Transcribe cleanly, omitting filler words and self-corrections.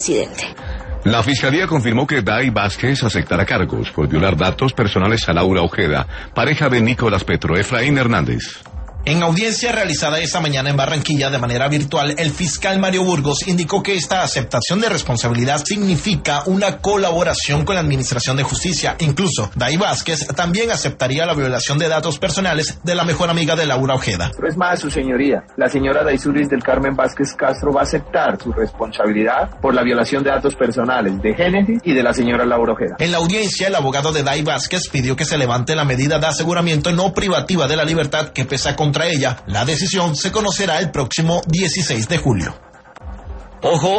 accidente. La Fiscalía confirmó que Day Vázquez aceptará cargos por violar datos personales a Laura Ojeda, pareja de Nicolás Petro. Efraín Hernández. En audiencia realizada esta mañana en Barranquilla de manera virtual, el fiscal Mario Burgos indicó que esta aceptación de responsabilidad significa una colaboración con la Administración de Justicia. Incluso, Day Vázquez también aceptaría la violación de datos personales de la mejor amiga de Laura Ojeda. Pero es más, su señoría, la señora Daizulis del Carmen Vázquez Castro va a aceptar su responsabilidad por la violación de datos personales de Génesis y de la señora Laura Ojeda. En la audiencia, el abogado de Day Vázquez pidió que se levante la medida de aseguramiento no privativa de la libertad que pesa contra ella. La decisión se conocerá el próximo 16 de julio. Ojo